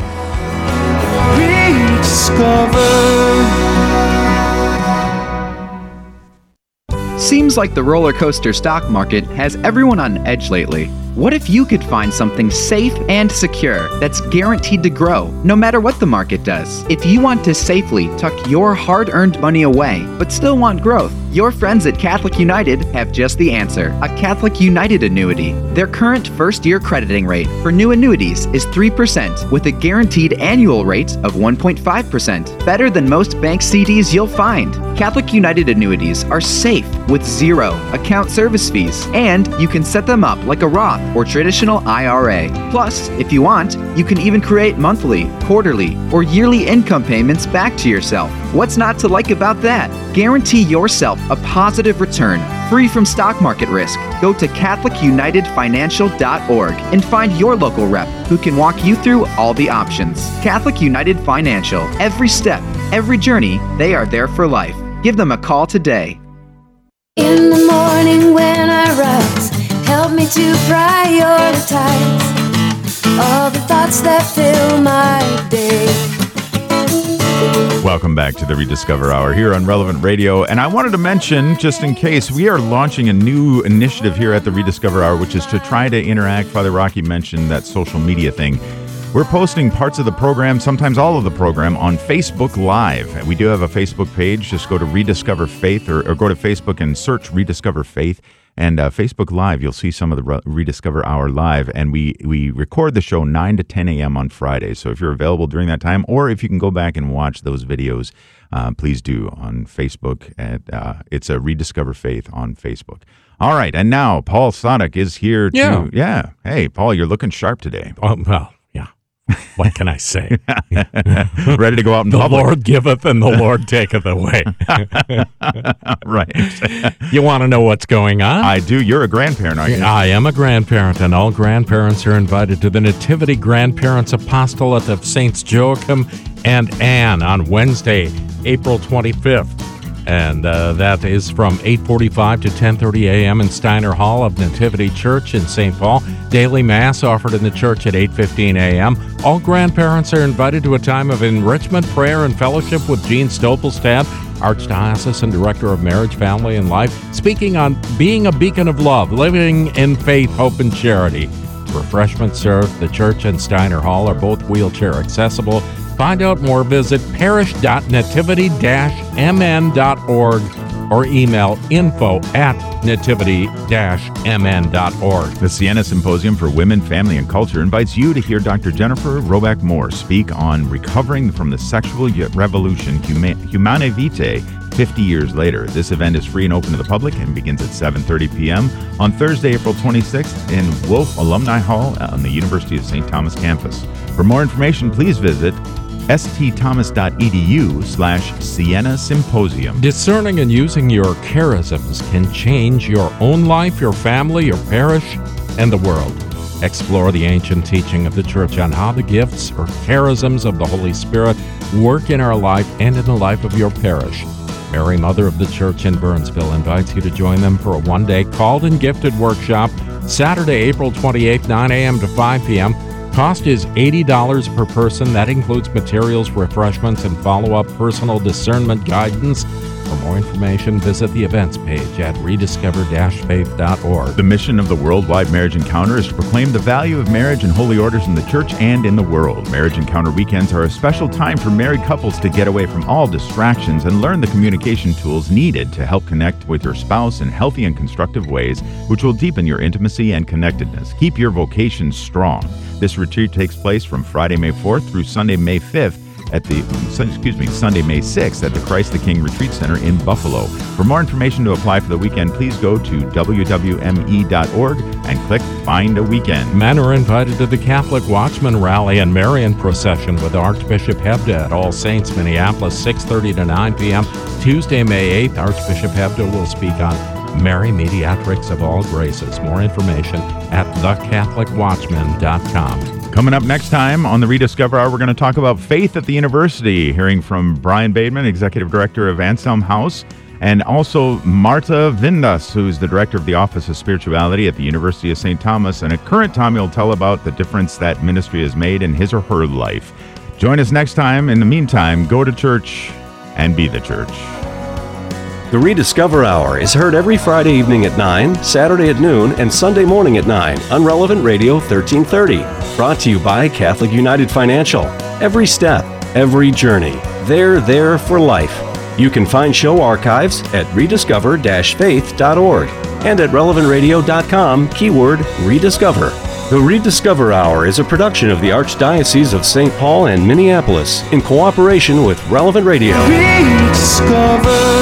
N: Seems like the roller coaster stock market has everyone on edge lately. What if you could find something safe and secure that's guaranteed to grow, no matter what the market does? If you want to safely tuck your hard-earned money away, but still want growth, your friends at Catholic United have just the answer, a Catholic United annuity. Their current first-year crediting rate for new annuities is 3%, with a guaranteed annual rate of 1.5%, better than most bank CDs you'll find. Catholic United annuities are safe with zero account service fees, and you can set them up like a Roth or traditional IRA. Plus, if you want, you can even create monthly, quarterly, or yearly income payments back to yourself. What's not to like about that? Guarantee yourself a positive return, free from stock market risk. Go to CatholicUnitedFinancial.org and find your local rep who can walk you through all the options. Catholic United Financial. Every step, every journey, they are there for life. Give them a call today.
E: In the morning when I rise, help me to prioritize all the thoughts that fill my day.
B: Welcome back to the Rediscover Hour here on Relevant Radio. And I wanted to mention, just in case, we are launching a new initiative here at the Rediscover Hour, which is to try to interact. Father Rocky mentioned that social media thing. We're posting parts of the program, sometimes all of the program, on Facebook Live. We do have a Facebook page. Just go to Rediscover Faith or go to Facebook and search Rediscover Faith. And Facebook Live, you'll see some of the Rediscover Hour live. And we record the show 9 to 10 a.m. on Fridays. So if you're available during that time, or if you can go back and watch those videos, please do on Facebook. It's a Rediscover Faith on Facebook. All right. And now Paul Sadek is here to... Yeah. Hey, Paul, you're looking sharp today.
O: Oh, well. What can I say?
B: Ready to go out in
O: public. The Lord giveth and the Lord taketh away.
B: Right.
O: You want to know what's going on?
B: I do. You're a grandparent, aren't you?
O: I am a grandparent, and all grandparents are invited to the Nativity Grandparents Apostolate of Saints Joachim and Anne on Wednesday, April 25th. And that is from 8:45 to 10:30 a.m. in Steiner Hall of Nativity Church in St. Paul. Daily Mass offered in the church at 8:15 a.m. All grandparents are invited to a time of enrichment, prayer, and fellowship with Gene Stoppelstad, Archdiocesan Director of Marriage, Family, and Life, speaking on being a beacon of love, living in faith, hope, and charity. Refreshments served. The church and Steiner Hall are both wheelchair accessible. Find out more, visit parish.nativity-mn.org or email info@nativity-mn.org.
B: The Siena Symposium for Women, Family, and Culture invites you to hear Dr. Jennifer Roback-Moore speak on recovering from the sexual revolution, Humanae Vitae, 50 years later. This event is free and open to the public and begins at 7:30 p.m. on Thursday, April 26th in Wolf Alumni Hall on the University of St. Thomas campus. For more information, please visit stthomas.edu/Siena Symposium.
O: Discerning and using your charisms can change your own life, your family, your parish, and the world. Explore the ancient teaching of the Church on how the gifts or charisms of the Holy Spirit work in our life and in the life of your parish. Mary, Mother of the Church in Burnsville, invites you to join them for a one-day Called and Gifted workshop, Saturday, April 28th, 9 a.m. to 5 p.m. Cost is $80 per person. That includes materials, refreshments, and follow-up personal discernment guidance. For more information, visit the events page at rediscover-faith.org.
B: The mission of the Worldwide Marriage Encounter is to proclaim the value of marriage and holy orders in the church and in the world. Marriage Encounter weekends are a special time for married couples to get away from all distractions and learn the communication tools needed to help connect with your spouse in healthy and constructive ways, which will deepen your intimacy and connectedness. Keep your vocation strong. This retreat takes place from Friday, May 4th through Sunday, May 5th. Sunday, May 6th at the Christ the King Retreat Center in Buffalo. For more information to apply for the weekend, please go to wwme.org and click Find a Weekend.
O: Men are invited to the Catholic Watchman Rally and Marian Procession with Archbishop Hebda at All Saints, Minneapolis, 6:30 to 9 p.m. Tuesday, May 8th, Archbishop Hebda will speak on Mary, Mediatrix of All Graces. More information at thecatholicwatchman.com.
B: Coming up next time on the Rediscover Hour, we're going to talk about faith at the university, hearing from Brian Bateman, Executive Director of Anselm House, and also Marta Vindas, who's the Director of the Office of Spirituality at the University of St. Thomas. And at current time, he'll tell about the difference that ministry has made in his or her life. Join us next time. In the meantime, go to church and be the church.
A: The Rediscover Hour is heard every Friday evening at 9, Saturday at noon, and Sunday morning at 9 on Relevant Radio 1330. Brought to you by Catholic United Financial. Every step, every journey. They're there for life. You can find show archives at rediscover-faith.org and at relevantradio.com, keyword Rediscover. The Rediscover Hour is a production of the Archdiocese of St. Paul and Minneapolis in cooperation with Relevant Radio.
C: Rediscover.